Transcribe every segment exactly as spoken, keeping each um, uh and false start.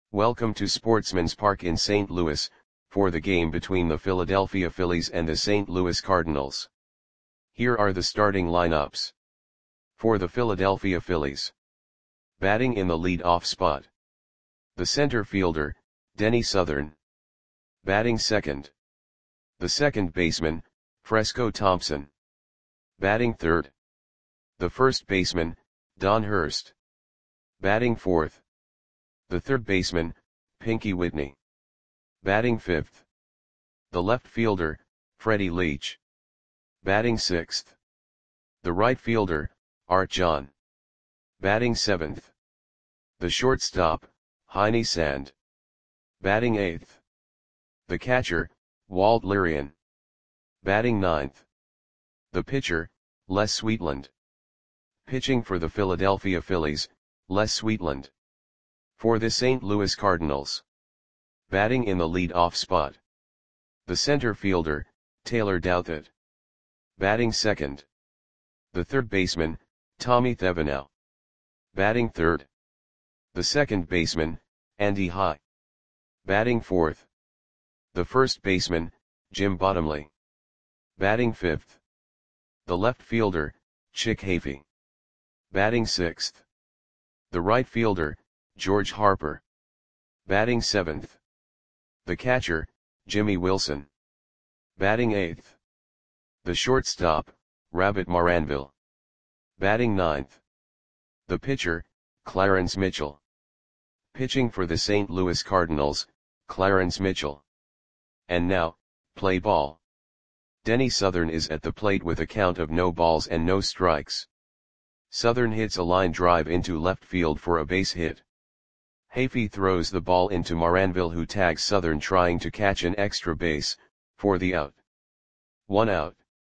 Welcome to Sportsman's Park in Saint Louis, for the game between the Philadelphia Phillies and the Saint Louis Cardinals. Here are the starting lineups. For the Philadelphia Phillies. Batting in the lead-off spot. The center fielder, Denny Southern. Batting second. The second baseman, Fresco Thompson. Batting third. The first baseman, Don Hurst. Batting fourth. The third baseman, Pinky Whitney. Batting fifth. The left fielder, Freddie Leach. Batting sixth. The right fielder, Art John. Batting seventh. The shortstop, Heine Sand. Batting eighth. The catcher, Walt Lirian. Batting ninth. The pitcher, Les Sweetland. Pitching for the Philadelphia Phillies, Les Sweetland. For the Saint Louis Cardinals. Batting in the lead-off spot. The center fielder, Taylor Douthit. Batting second. The third baseman, Tommy Thevenot. Batting third. The second baseman, Andy High. Batting fourth. The first baseman, Jim Bottomley. Batting fifth. The left fielder, Chick Hafey. Batting sixth. The right fielder, George Harper. Batting seventh. The catcher, Jimmy Wilson. Batting eighth. The shortstop, Rabbit Maranville. Batting ninth. The pitcher, Clarence Mitchell. Pitching for the Saint Louis Cardinals, Clarence Mitchell. And now, play ball. Denny Southern is at the plate with a count of no balls and no strikes. Southern hits a line drive into left field for a base hit. Hafey throws the ball into Maranville, who tags Southern trying to catch an extra base, for the out. One out.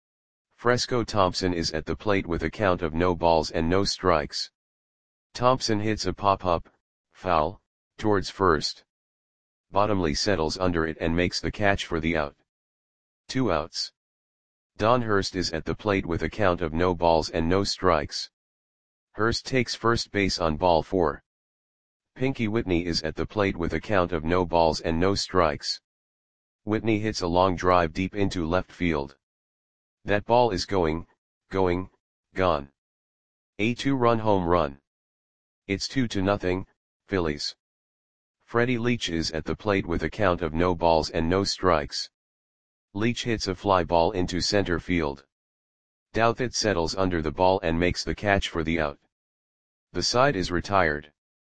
Fresco Thompson is at the plate with a count of no balls and no strikes. Thompson hits a pop-up, foul, towards first. Bottomley settles under it and makes the catch for the out. Two outs. Don Hurst is at the plate with a count of no balls and no strikes. Hurst takes first base on ball four. Pinky Whitney is at the plate with a count of no balls and no strikes. Whitney hits a long drive deep into left field. That ball is going, going, gone. A two-run home run. It's two to nothing, Phillies. Freddie Leach is at the plate with a count of no balls and no strikes. Leach hits a fly ball into center field. Douthit settles under the ball and makes the catch for the out. The side is retired.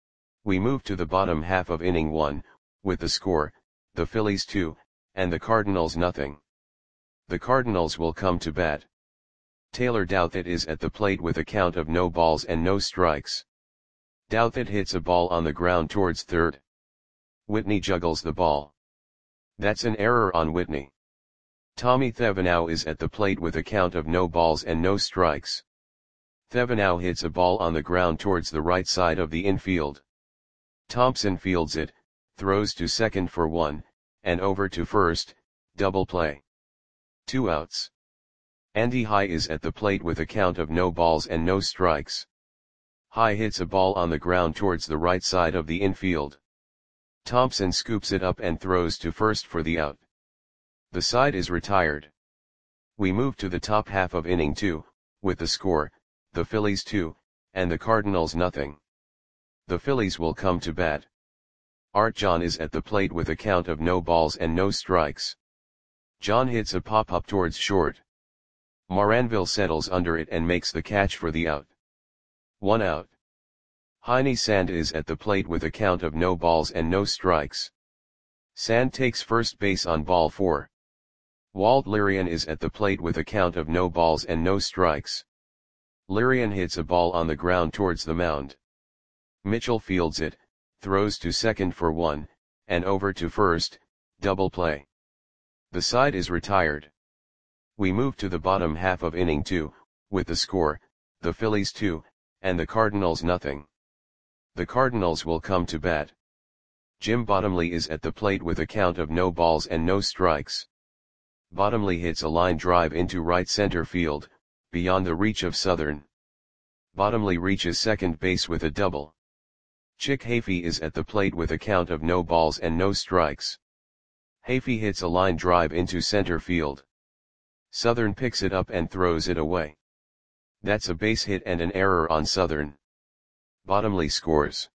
We move to the bottom half of inning one, with the score, the Phillies two, and the Cardinals nothing. The Cardinals will come to bat. Taylor Douthit is at the plate with a count of no balls and no strikes. Douthit hits a ball on the ground towards third. Whitney juggles the ball. That's an error on Whitney. Tommy Thevenot is at the plate with a count of no balls and no strikes. Thevenot hits a ball on the ground towards the right side of the infield. Thompson fields it, throws to second for one, and over to first, double play. Two outs. Andy High is at the plate with a count of no balls and no strikes. High hits a ball on the ground towards the right side of the infield. Thompson scoops it up and throws to first for the out. The side is retired. We move to the top half of inning two, with the score, the Phillies two, and the Cardinals nothing. The Phillies will come to bat. Art John is at the plate with a count of no balls and no strikes. John hits a pop-up towards short. Maranville settles under it and makes the catch for the out. One out. Heine Sand is at the plate with a count of no balls and no strikes. Sand takes first base on ball four. Walt Lirian is at the plate with a count of no balls and no strikes. Lirian hits a ball on the ground towards the mound. Mitchell fields it, throws to second for one, and over to first, double play. The side is retired. We move to the bottom half of inning two, with the score, the Phillies two, and the Cardinals nothing. The Cardinals will come to bat. Jim Bottomley is at the plate with a count of no balls and no strikes. Bottomley hits a line drive into right center field, beyond the reach of Southern. Bottomley reaches second base with a double. Chick Hafey is at the plate with a count of no balls and no strikes. Hafey hits a line drive into center field. Southern picks it up and throws it away. That's a base hit and an error on Southern. Bottomley scores.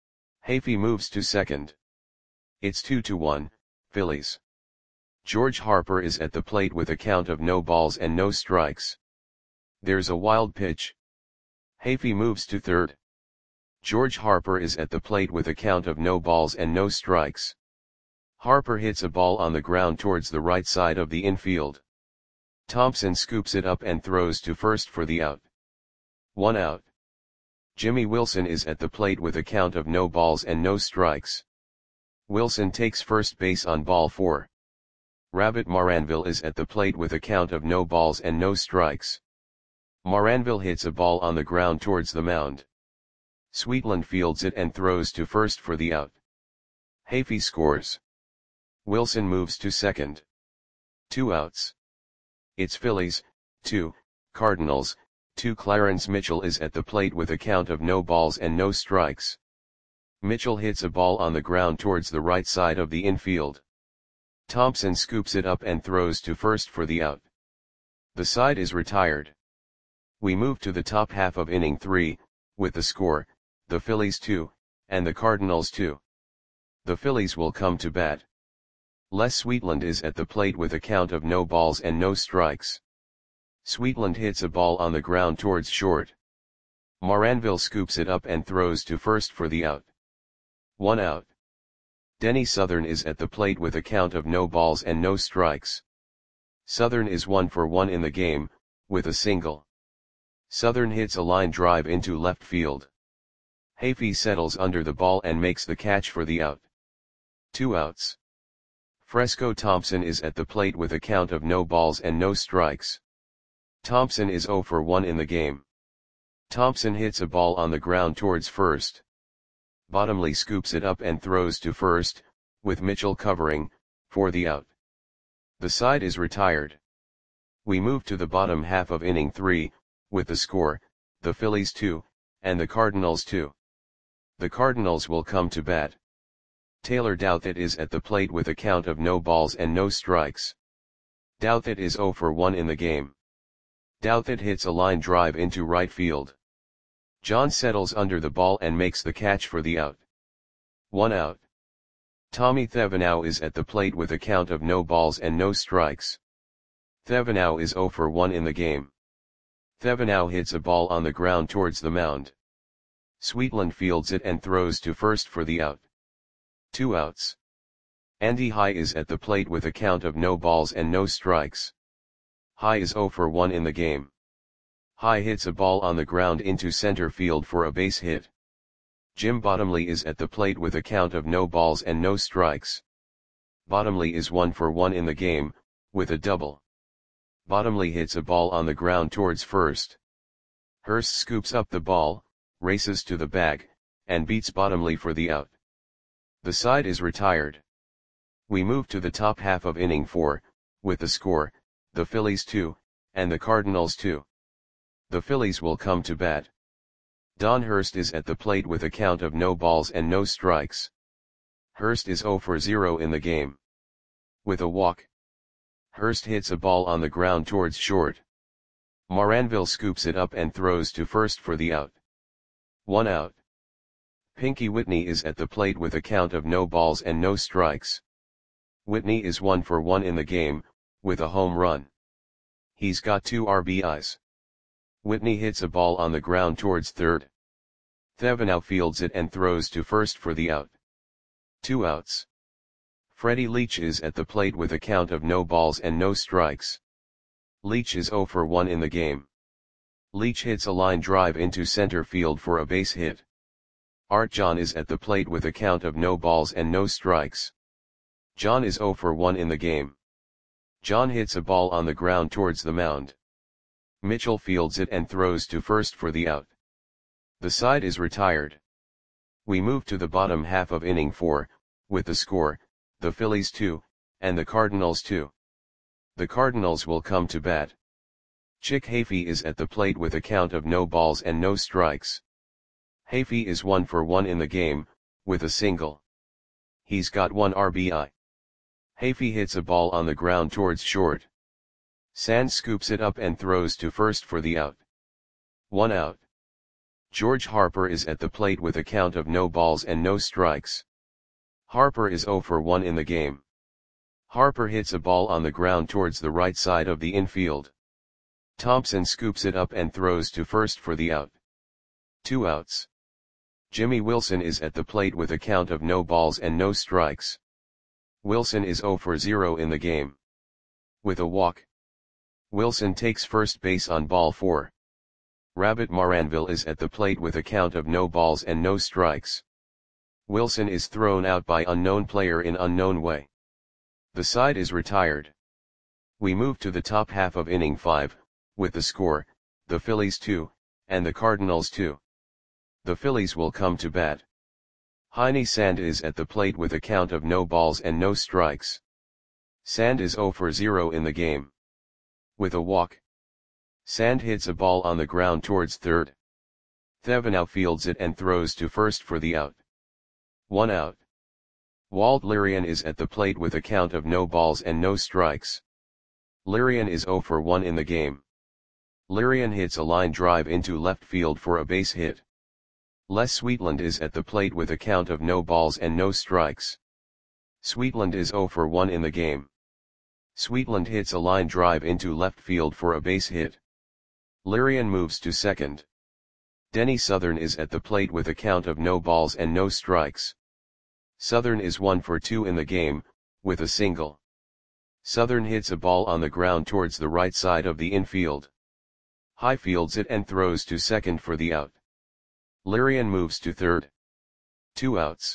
Hafey moves to second. It's two to one, Phillies. George Harper is at the plate with a count of no balls and no strikes. There's a wild pitch. Hafey moves to third. George Harper is at the plate with a count of no balls and no strikes. Harper hits a ball on the ground towards the right side of the infield. Thompson scoops it up and throws to first for the out. One out. Jimmy Wilson is at the plate with a count of no balls and no strikes. Wilson takes first base on ball four. Rabbit Maranville is at the plate with a count of no balls and no strikes. Maranville hits a ball on the ground towards the mound. Sweetland fields it and throws to first for the out. Hafey scores. Wilson moves to second. Two outs. It's Phillies, two, Cardinals, two. Clarence Mitchell is at the plate with a count of no balls and no strikes. Mitchell hits a ball on the ground towards the right side of the infield. Thompson scoops it up and throws to first for the out. The side is retired. We move to the top half of inning three, with the score, the Phillies two, and the Cardinals two. The Phillies will come to bat. Les Sweetland is at the plate with a count of no balls and no strikes. Sweetland hits a ball on the ground towards short. Maranville scoops it up and throws to first for the out. One out. Denny Southern is at the plate with a count of no balls and no strikes. Southern is one for one in the game, with a single. Southern hits a line drive into left field. Hafey settles under the ball and makes the catch for the out. Two outs. Fresco Thompson is at the plate with a count of no balls and no strikes. Thompson is zero for one in the game. Thompson hits a ball on the ground towards first. Bottomley scoops it up and throws to first, with Mitchell covering, for the out. The side is retired. We move to the bottom half of inning three, with the score, the Phillies two, and the Cardinals two. The Cardinals will come to bat. Taylor Douthit is at the plate with a count of no balls and no strikes. Douthit is zero for one in the game. Douthit hits a line drive into right field. John settles under the ball and makes the catch for the out. One out. Tommy Thevenot is at the plate with a count of no balls and no strikes. Thevenot is zero for one in the game. Thevenot hits a ball on the ground towards the mound. Sweetland fields it and throws to first for the out. Two outs. Andy High is at the plate with a count of no balls and no strikes. High is zero for one in the game. High hits a ball on the ground into center field for a base hit. Jim Bottomley is at the plate with a count of no balls and no strikes. Bottomley is one for one in the game, with a double. Bottomley hits a ball on the ground towards first. Hurst scoops up the ball, races to the bag, and beats Bottomley for the out. The side is retired. We move to the top half of inning four, with the score, the Phillies two, and the Cardinals two. The Phillies will come to bat. Don Hurst is at the plate with a count of no balls and no strikes. Hurst is zero for zero in the game. With a walk. Hurst hits a ball on the ground towards short. Maranville scoops it up and throws to first for the out. One out. Pinky Whitney is at the plate with a count of no balls and no strikes. Whitney is one for one in the game, with a home run. He's got two R B Is. Whitney hits a ball on the ground towards third. Thevenot fields it and throws to first for the out. Two outs. Freddie Leach is at the plate with a count of no balls and no strikes. Leach is zero for one in the game. Leach hits a line drive into center field for a base hit. Art John is at the plate with a count of no balls and no strikes. John is zero for one in the game. John hits a ball on the ground towards the mound. Mitchell fields it and throws to first for the out. The side is retired. We move to the bottom half of inning four, with the score, the Phillies two, and the Cardinals two. The Cardinals will come to bat. Chick Hafey is at the plate with a count of no balls and no strikes. Hafey is one for one in the game, with a single. He's got one R B I. Hafey hits a ball on the ground towards short. Sand scoops it up and throws to first for the out. One out. George Harper is at the plate with a count of no balls and no strikes. Harper is zero for one in the game. Harper hits a ball on the ground towards the right side of the infield. Thompson scoops it up and throws to first for the out. Two outs. Jimmy Wilson is at the plate with a count of no balls and no strikes. Wilson is zero for zero in the game. With a walk, Wilson takes first base on ball four. Rabbit Maranville is at the plate with a count of no balls and no strikes. Wilson is thrown out by unknown player in unknown way. The side is retired. We move to the top half of inning five, with the score, the Phillies two, and the Cardinals two. The Phillies will come to bat. Heine Sand is at the plate with a count of no balls and no strikes. Sand is zero for zero in the game. With a walk, Sand hits a ball on the ground towards third. Thevenot fields it and throws to first for the out. One out. Walt Lirian is at the plate with a count of no balls and no strikes. Lirian is zero for one in the game. Lirian hits a line drive into left field for a base hit. Les Sweetland is at the plate with a count of no balls and no strikes. Sweetland is zero for one in the game. Sweetland hits a line drive into left field for a base hit. Lirian moves to second. Denny Southern is at the plate with a count of no balls and no strikes. Southern is one for two in the game, with a single. Southern hits a ball on the ground towards the right side of the infield. High fields it and throws to second for the out. Lirian moves to third. Two outs.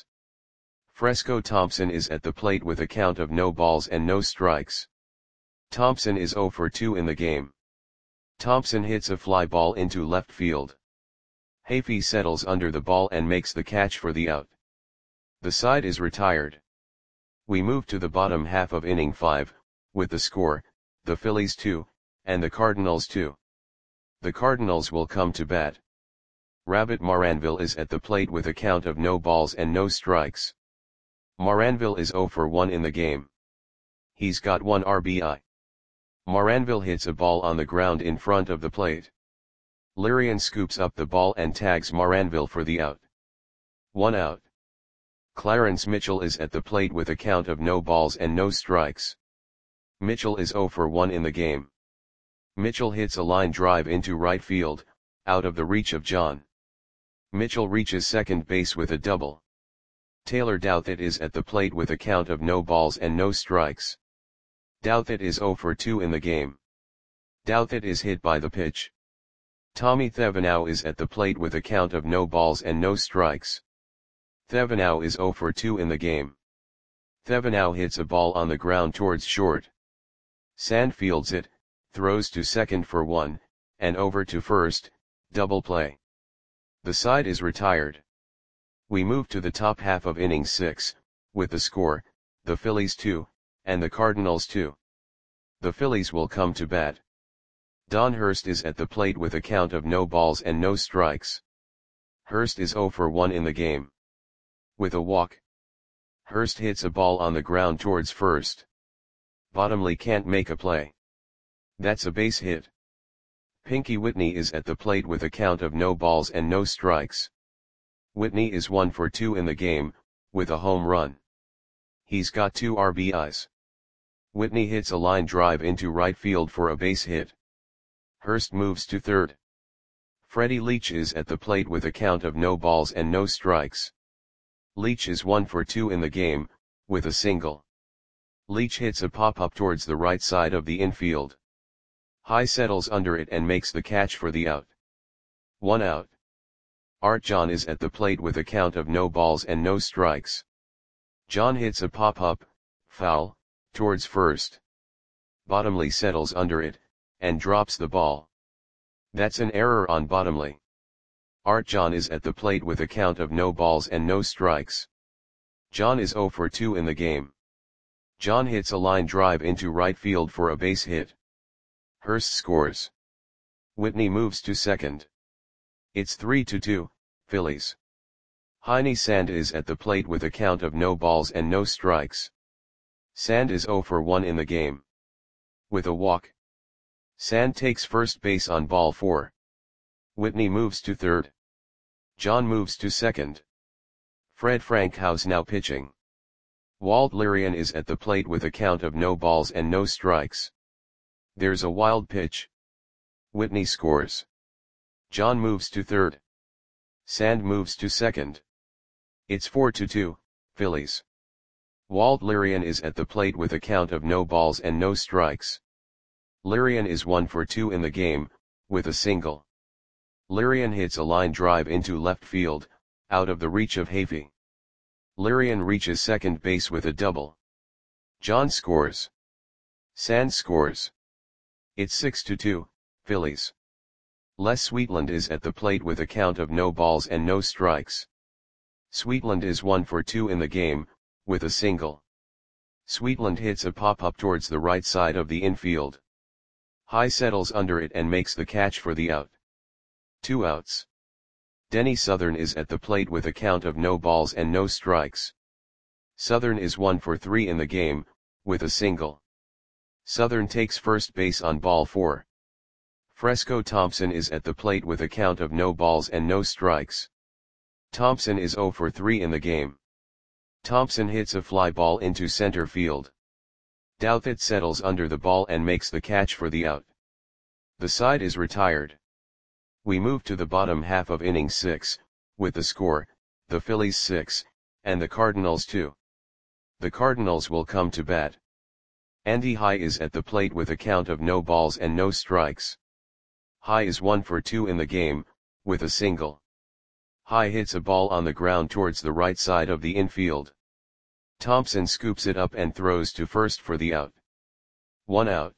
Fresco Thompson is at the plate with a count of no balls and no strikes. Thompson is zero for two in the game. Thompson hits a fly ball into left field. Hafey settles under the ball and makes the catch for the out. The side is retired. We move to the bottom half of inning five, with the score, the Phillies two, and the Cardinals two. The Cardinals will come to bat. Rabbit Maranville is at the plate with a count of no balls and no strikes. Maranville is zero for one in the game. He's got one R B I. Maranville hits a ball on the ground in front of the plate. Lirian scoops up the ball and tags Maranville for the out. One out. Clarence Mitchell is at the plate with a count of no balls and no strikes. Mitchell is zero for one in the game. Mitchell hits a line drive into right field, out of the reach of John. Mitchell reaches second base with a double. Taylor Douthit is at the plate with a count of no balls and no strikes. Douthit is zero for two in the game. Douthit is hit by the pitch. Tommy Thevenot is at the plate with a count of no balls and no strikes. Thevenot is zero for two in the game. Thevenot hits a ball on the ground towards short. Sand fields it, throws to second for one, and over to first, double play. The side is retired. We move to the top half of inning six, with the score, the Phillies two, and the Cardinals two. The Phillies will come to bat. Don Hurst is at the plate with a count of no balls and no strikes. Hurst is zero for one in the game. With a walk, Hurst hits a ball on the ground towards first. Bottomley can't make a play. That's a base hit. Pinky Whitney is at the plate with a count of no balls and no strikes. Whitney is one for two in the game, with a home run. He's got two R B Is. Whitney hits a line drive into right field for a base hit. Hurst moves to third. Freddie Leach is at the plate with a count of no balls and no strikes. Leach is one for two in the game, with a single. Leach hits a pop-up towards the right side of the infield. High settles under it and makes the catch for the out. One out. Art John is at the plate with a count of no balls and no strikes. John hits a pop-up, foul, towards first. Bottomley settles under it, and drops the ball. That's an error on Bottomley. Art John is at the plate with a count of no balls and no strikes. John is zero for two in the game. John hits a line drive into right field for a base hit. Hurst scores. Whitney moves to second. It's three to two, Phillies. Heine Sand is at the plate with a count of no balls and no strikes. Sand is zero for one in the game. With a walk. Sand takes first base on ball four. Whitney moves to third. John moves to second. Fred Frankhouse now pitching. Walt Lirian is at the plate with a count of no balls and no strikes. There's a wild pitch. Whitney scores. John moves to third. Sand moves to second. It's four to two, Phillies. Walt Lirian is at the plate with a count of no balls and no strikes. Lirian is one for two in the game, with a single. Lirian hits a line drive into left field, out of the reach of Havey. Lirian reaches second base with a double. John scores. Sand scores. It's six to two, Phillies. Les Sweetland is at the plate with a count of no balls and no strikes. Sweetland is one for two in the game, with a single. Sweetland hits a pop-up towards the right side of the infield. High settles under it and makes the catch for the out. Two outs. Denny Southern is at the plate with a count of no balls and no strikes. Southern is one for three in the game, with a single. Southern takes first base on ball four. Fresco Thompson is at the plate with a count of no balls and no strikes. Thompson is zero for three in the game. Thompson hits a fly ball into center field. Douthit settles under the ball and makes the catch for the out. The side is retired. We move to the bottom half of inning six, with the score, the Phillies six, and the Cardinals two. The Cardinals will come to bat. Andy High is at the plate with a count of no balls and no strikes. High is one for two in the game, with a single. High hits a ball on the ground towards the right side of the infield. Thompson scoops it up and throws to first for the out. One out.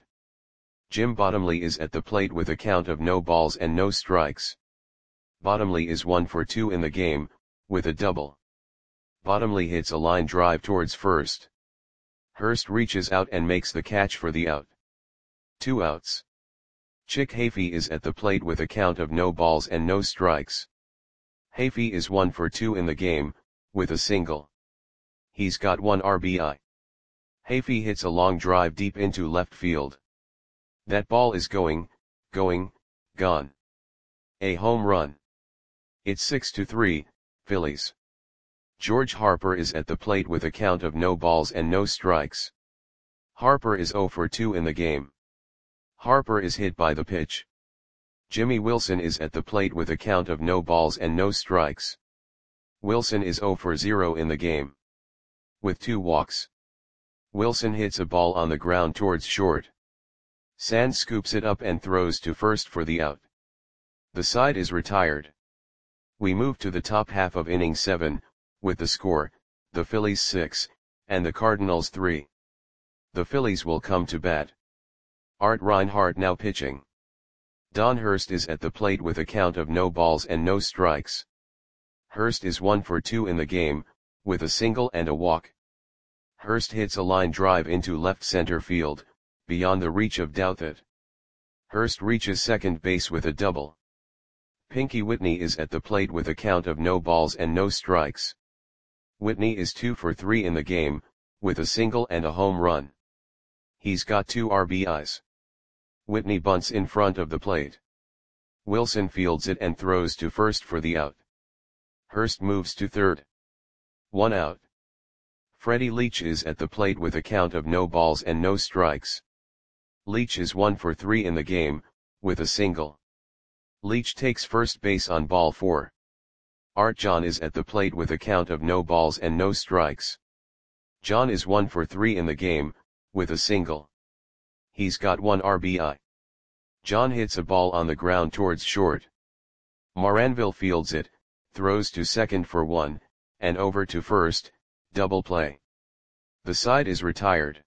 Jim Bottomley is at the plate with a count of no balls and no strikes. Bottomley is one for two in the game, with a double. Bottomley hits a line drive towards first. Hurst reaches out and makes the catch for the out. Two outs. Chick Havey is at the plate with a count of no balls and no strikes. Havey is one for two in the game, with a single. He's got one R B I. Havey hits a long drive deep into left field. That ball is going, going, gone. A home run. It's six to three, Phillies. George Harper is at the plate with a count of no balls and no strikes. Harper is zero for two in the game. Harper is hit by the pitch. Jimmy Wilson is at the plate with a count of no balls and no strikes. Wilson is zero for zero in the game. With two walks. Wilson hits a ball on the ground towards short. Sand scoops it up and throws to first for the out. The side is retired. We move to the top half of inning seven, with the score, the Phillies six, and the Cardinals three. The Phillies will come to bat. Art Reinhardt now pitching. Don Hurst is at the plate with a count of no balls and no strikes. Hurst is one for two in the game, with a single and a walk. Hurst hits a line drive into left center field, beyond the reach of Douthit. Hurst reaches second base with a double. Pinky Whitney is at the plate with a count of no balls and no strikes. Whitney is two for three in the game, with a single and a home run. He's got two R B Is. Whitney bunts in front of the plate. Wilson fields it and throws to first for the out. Hurst moves to third. One out. Freddie Leach is at the plate with a count of no balls and no strikes. Leach is one for three in the game, with a single. Leach takes first base on ball four. Art John is at the plate with a count of no balls and no strikes. John is one for three in the game, with a single. He's got one R B I. John hits a ball on the ground towards short. Moranville fields it, throws to second for one, and over to first, double play. The side is retired.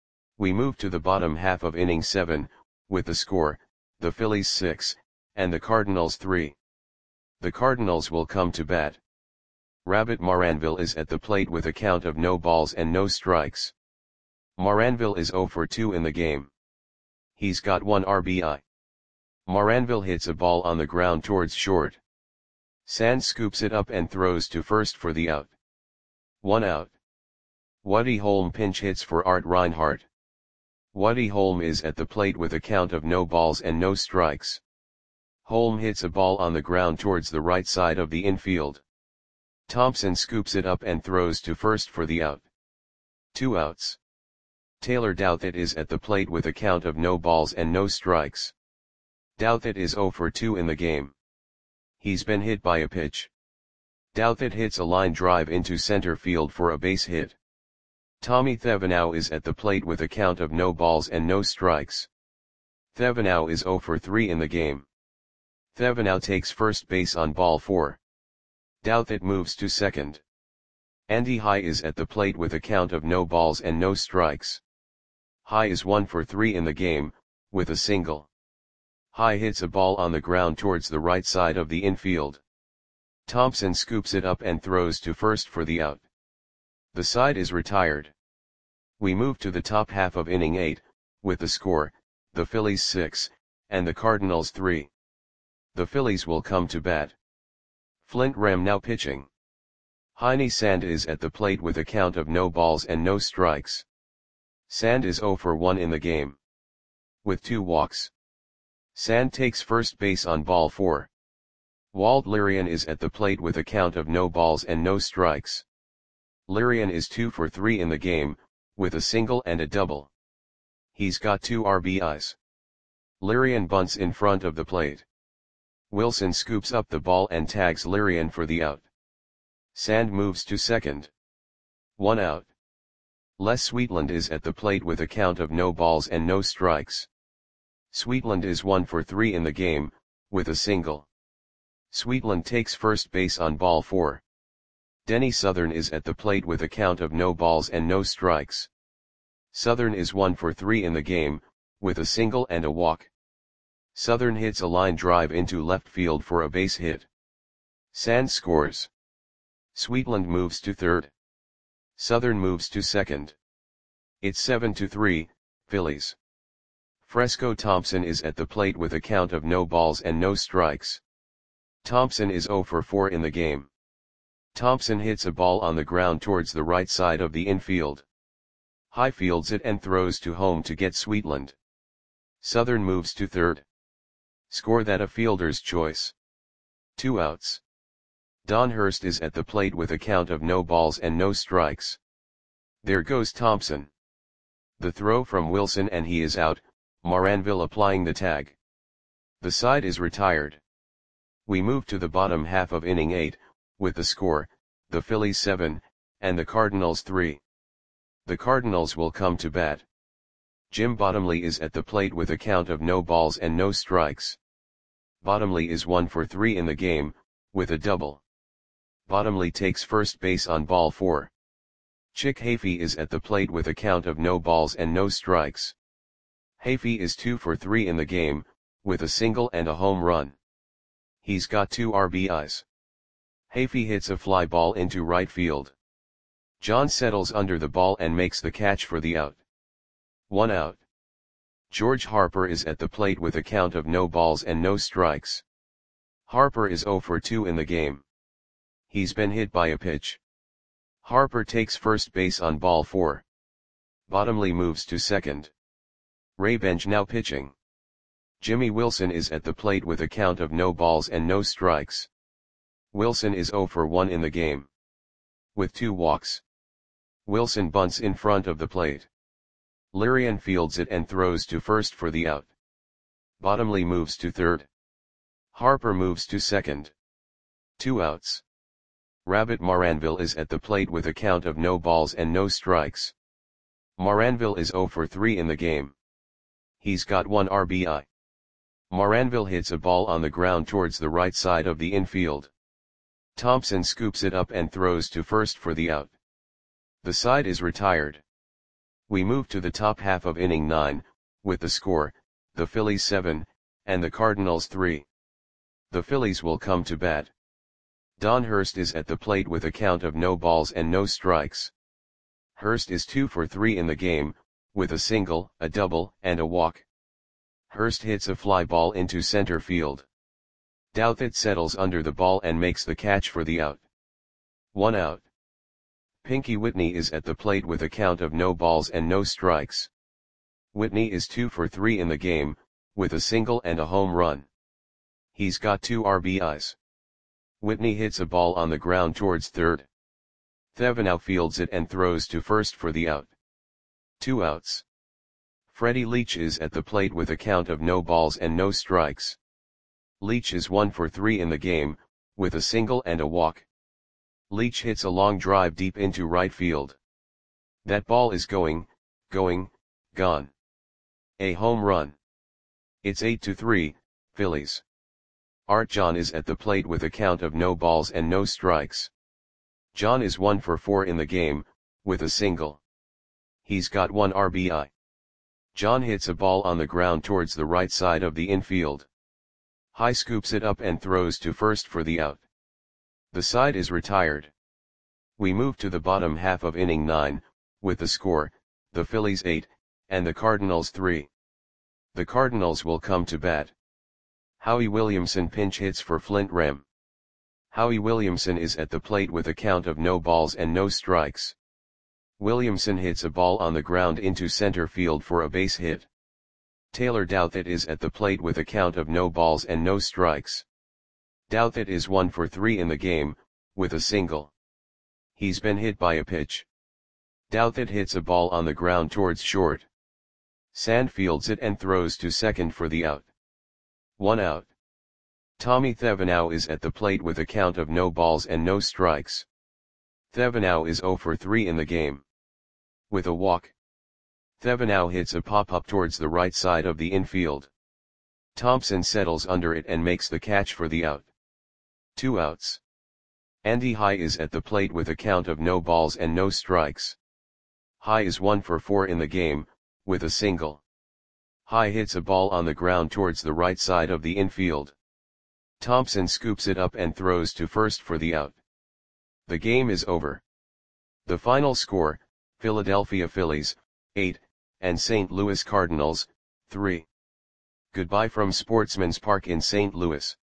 We move to the bottom half of inning seven, with the score, the Phillies six, and the Cardinals three. The Cardinals will come to bat. Rabbit Moranville is at the plate with a count of no balls and no strikes. Moranville is zero for two in the game. He's got one R B I. Moranville hits a ball on the ground towards short. Sand scoops it up and throws to first for the out. One out. Woody Holm pinch hits for Art Reinhardt. Woody Holm is at the plate with a count of no balls and no strikes. Holm hits a ball on the ground towards the right side of the infield. Thompson scoops it up and throws to first for the out. Two outs. Taylor Douthit is at the plate with a count of no balls and no strikes. Douthit is oh for two in the game. He's been hit by a pitch. Douthit hits a line drive into center field for a base hit. Tommy Thevenot is at the plate with a count of no balls and no strikes. Thevenot is oh for three in the game. Thevenot takes first base on ball four. Douthit moves to second. Andy High is at the plate with a count of no balls and no strikes. High is one for three in the game, with a single. High hits a ball on the ground towards the right side of the infield. Thompson scoops it up and throws to first for the out. The side is retired. We move to the top half of inning eight, with the score, the Phillies six, and the Cardinals three. The Phillies will come to bat. Flint Ram now pitching. Heine Sand is at the plate with a count of no balls and no strikes. Sand is oh for one in the game. With two walks. Sand takes first base on ball four. Walt Lirian is at the plate with a count of no balls and no strikes. Lirian is two for three in the game, with a single and a double. He's got two R B Is. Lirian bunts in front of the plate. Wilson scoops up the ball and tags Lirian for the out. Sand moves to second. One out. Les Sweetland is at the plate with a count of no balls and no strikes. Sweetland is one for three in the game, with a single. Sweetland takes first base on ball four. Denny Southern is at the plate with a count of no balls and no strikes. Southern is one for three in the game, with a single and a walk. Southern hits a line drive into left field for a base hit. Sand scores. Sweetland moves to third. Southern moves to second. It's seven to three, Phillies. Fresco Thompson is at the plate with a count of no balls and no strikes. Thompson is oh for four in the game. Thompson hits a ball on the ground towards the right side of the infield. High fields it and throws to home to get Sweetland. Southern moves to third. Score that a fielder's choice. Two outs. Don Hurst is at the plate with a count of no balls and no strikes. There goes Thompson. The throw from Wilson and he is out, Moranville applying the tag. The side is retired. We move to the bottom half of inning eight, with the score, the Phillies seven, and the Cardinals three. The Cardinals will come to bat. Jim Bottomley is at the plate with a count of no balls and no strikes. Bottomley is one for three in the game, with a double. Bottomley takes first base on ball four. Chick Hafey is at the plate with a count of no balls and no strikes. Hafey is two for three in the game, with a single and a home run. He's got two R B Is. Hafey hits a fly ball into right field. John settles under the ball and makes the catch for the out. One out. George Harper is at the plate with a count of no balls and no strikes. Harper is oh for two in the game. He's been hit by a pitch. Harper takes first base on ball four. Bottomley moves to second. Ray Bench now pitching. Jimmy Wilson is at the plate with a count of no balls and no strikes. Wilson is oh for one in the game. With two walks. Wilson bunts in front of the plate. Lirian fields it and throws to first for the out. Bottomley moves to third. Harper moves to second. Two outs. Rabbit Moranville is at the plate with a count of no balls and no strikes. Moranville is oh for three in the game. He's got one R B I. Moranville hits a ball on the ground towards the right side of the infield. Thompson scoops it up and throws to first for the out. The side is retired. We move to the top half of inning nine, with the score, the Phillies seven, and the Cardinals three. The Phillies will come to bat. Don Hurst is at the plate with a count of no balls and no strikes. Hurst is two for three in the game, with a single, a double, and a walk. Hurst hits a fly ball into center field. Douthit settles under the ball and makes the catch for the out. One out. Pinky Whitney is at the plate with a count of no balls and no strikes. Whitney is two for three in the game, with a single and a home run. He's got two R B Is. Whitney hits a ball on the ground towards third. Thevenot fields it and throws to first for the out. Two outs. Freddie Leach is at the plate with a count of no balls and no strikes. Leach is one for three in the game, with a single and a walk. Leach hits a long drive deep into right field. That ball is going, going, gone. A home run. It's eight to three, Phillies. Art John is at the plate with a count of no balls and no strikes. John is one for four in the game, with a single. He's got one R B I. John hits a ball on the ground towards the right side of the infield. High scoops it up and throws to first for the out. The side is retired. We move to the bottom half of inning nine, with the score, the Phillies eight, and the Cardinals three. The Cardinals will come to bat. Howie Williamson pinch hits for Flint Rem. Howie Williamson is at the plate with a count of no balls and no strikes. Williamson hits a ball on the ground into center field for a base hit. Taylor Douthit is at the plate with a count of no balls and no strikes. Douthit is one for three in the game, with a single. He's been hit by a pitch. Douthit hits a ball on the ground towards short. Sand fields it and throws to second for the out. One out. Tommy Thevenot is at the plate with a count of no balls and no strikes. Thevenot is zero for three in the game. With a walk. Thevenot hits a pop-up towards the right side of the infield. Thompson settles under it and makes the catch for the out. Two outs. Andy High is at the plate with a count of no balls and no strikes. High is one for four in the game, with a single. High hits a ball on the ground towards the right side of the infield. Thompson scoops it up and throws to first for the out. The game is over. The final score, Philadelphia Phillies, eight, and Saint Louis Cardinals, three. Goodbye from Sportsman's Park in Saint Louis.